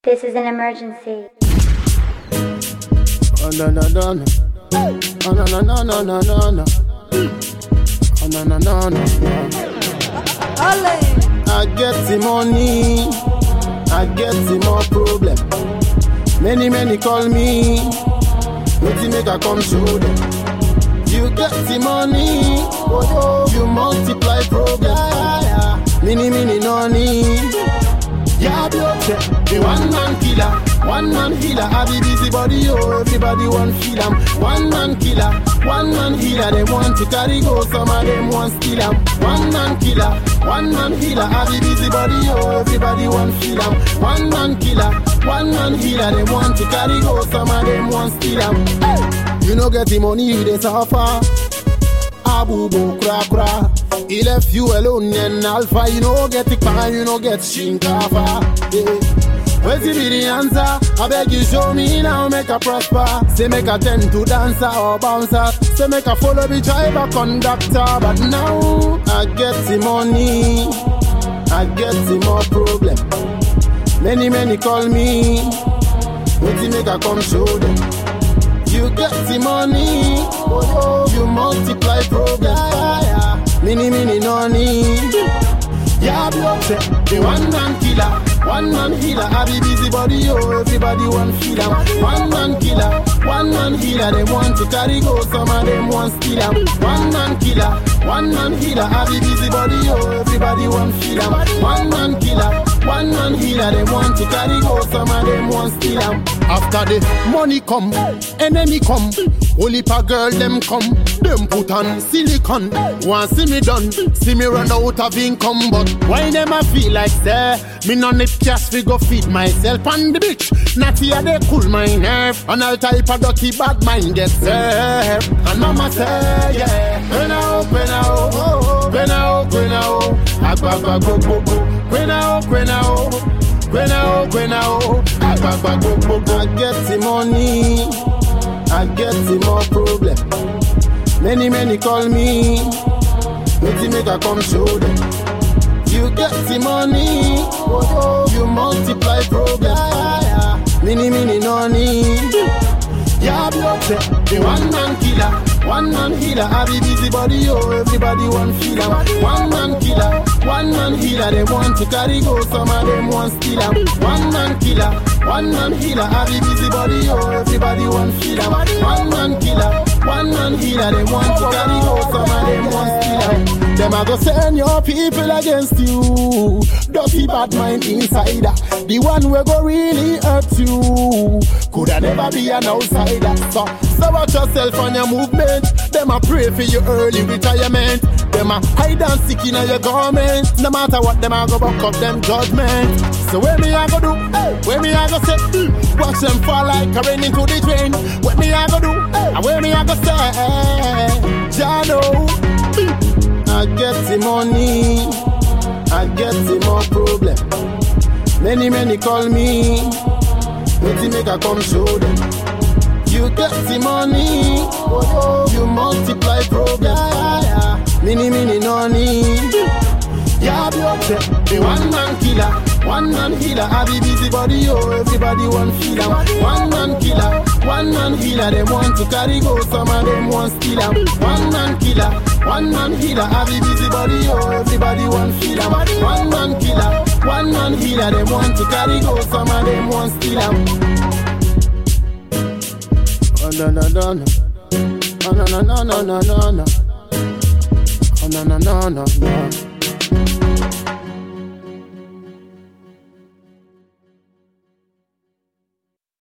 This is an emergency. Oh no no no no. Oh no no no no no no no. Oh no no no no no. I get the money, I get the more problem. Many call me, waiting make I come show them. You get the money, you multiply problem. Many no need. Yeah, the one man healer. I be busy body, oh, everybody want feel am. One man healer. They want to carry go, some of them want steal am. One man healer. I be busy body, oh, everybody want feel am. One man healer. They want to carry go, some of them want steal am. Hey. You no get the money, you dey suffer. Abu bo kra. He left you alone and alpha. You no get it fine, you no get shinkafa. Where's the be the answer? I beg you show me now, make a prosper. Say make a tend to dancer or bouncer. Say make a follow the driver conductor. But now I get the money, I get the more problem. Many call me, waiting make I come show them. You get the money, you multiply problem. Many no need. Yeah, the one man healer. I be busy body, oh, everybody want feel am. One man healer. They want to carry go, some of them want steal am. One man healer. I be busy body, oh, everybody want feel am. One man healer. They want to carry go, some of them want steal am. After the money come, enemy come. Only pa girl them come, them put on silicon. Want see me done, see me run out of income. But why them I feel like say me no need cash we go feed myself on the beach. Not here they cool my nerve, and all type of dirty bad mind get served. And mama say yeah, when I Agba go, when I get the money, I get the more problem. Many call me, waiting make I come show them. You get the money, you multiply problem. Many no need. Yeah, the one man healer. I be busy body, oh, everybody want feel am. One man healer. They want to carry go, some of them want steal am. One man healer. I be busy body, oh, everybody want feel am. One man healer. They want to carry go, some of them want steal am. Them a go send your people against you. Dirty bad mind insider. The one we go really hurt you. Coulda never be an outsider. So watch yourself on your movement. Them a pray for your early retirement. Them a hide and seek in your government. No matter what, them a go back up them judgment. So where me a go do? Where me a go say? Watch them fall like a rain into the drain. What me a go do? And where me a go say? Jah know. I get the money, I get the more problem. Many call me, waiting make I come show them. You get the money, you multiply problem. Many no need. Yeah, the one man healer. I be busy body, oh, everybody want feel am. One man healer. They want to carry go, some of them want steal am. One man healer. I be busy body, oh, everybody want feel am. One man healer. They want to carry go, some of them want steal am. Oh no no no no. Oh no no no no no no. Oh no no no no no.